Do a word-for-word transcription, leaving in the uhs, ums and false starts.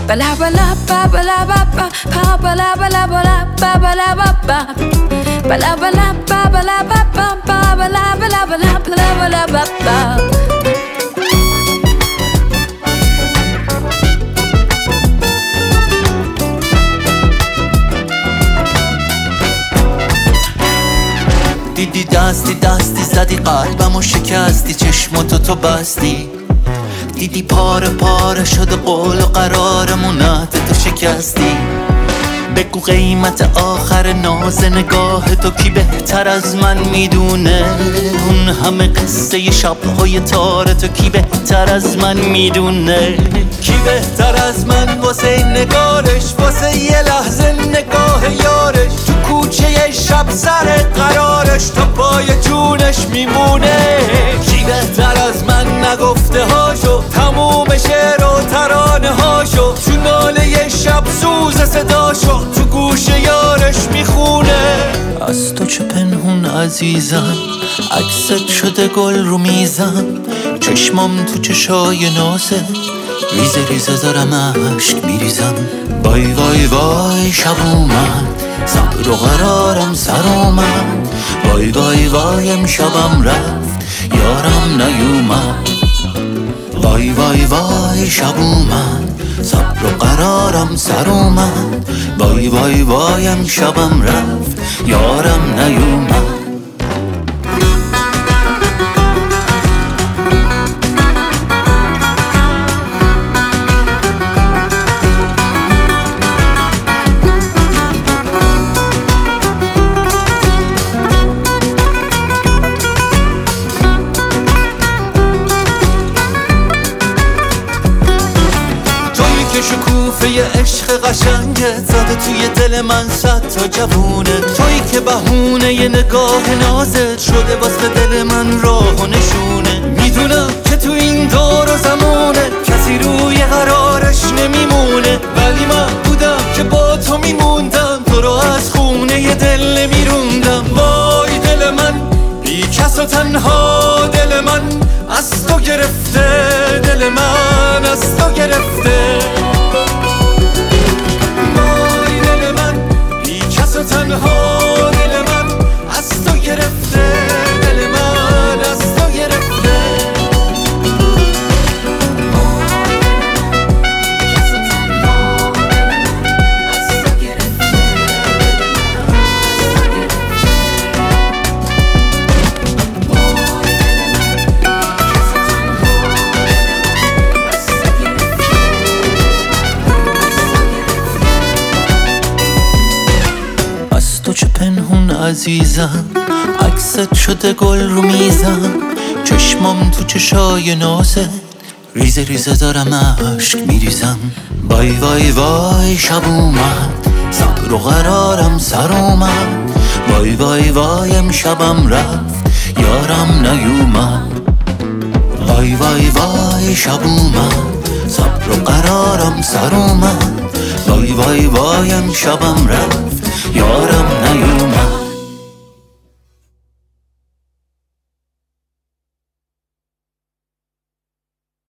bala bala ba bala ba ba pa bala bala bala ba bala ba ba bala bala ba bala ba ba ba bala bala bala bala bala ba ba. دیدی دستی دستی زدی قلبمو شکستی، چشماتو تو بستی، دیدی پاره پاره شده قول و قرارمونت تو شکستی. بگو قیمت آخر ناز نگاه تو کی بهتر از من میدونه؟ اون همه قصه شبهای تار تو کی بهتر از من میدونه؟ کی بهتر از من واسه نگارش، واسه یه لحظه نگاه یارش، تو کوچه شب سر قرارش تا پای جونش میمونه؟ کی بهتر از من نگفته هاشو، تموم شعر و ترانه هاشو، تو ناله شب سوز صداشو تو گوش یارش میخونه؟ از تو چه پنهون عزیزم، عکست شده گل رو میزم، چشمام تو چشای نازه، ریزه ریزه دارم عشق میریزم. وای وای وای شب اومد، صبر و قرارم سر اومد، وای وای وای امشبم رفت یارم نیومد. وای وای وای شب اومد، صبر و قرارم سر اومد، وای وای وای امشبم رفت یارم نیومد. شکوفه عشق قشنگت زده توی دل من صد تا جوونه، تویی که بهونه یه نگاه نازت شده واسه دل من راه و نشونه. میدونم که تو این دور و زمونه کسی روی قرارش نمیمونه، ولی من بودم که با تو میموندم، تو رو از خونه ی دل نمیروندم. وای دل من بی کس و تنها، دل من از تو گرفته، دل من از تو گرفته. تنها دل من از تو گرفته، دل من از تو گرفته. تو چه پنهون عزیزم، عکست شده گل رو میزم، چشمام تو چشای نازه، ریزه ریزه دارم عشق میریزم. وای وای وای شب اومد، صبر و قرارم سر اومد، وای وای وای امشبم رفت یارم نیومد. وای وای وای شب اومد، صبر و قرارم سر اومد، وای وای وای امشبم رفت یارم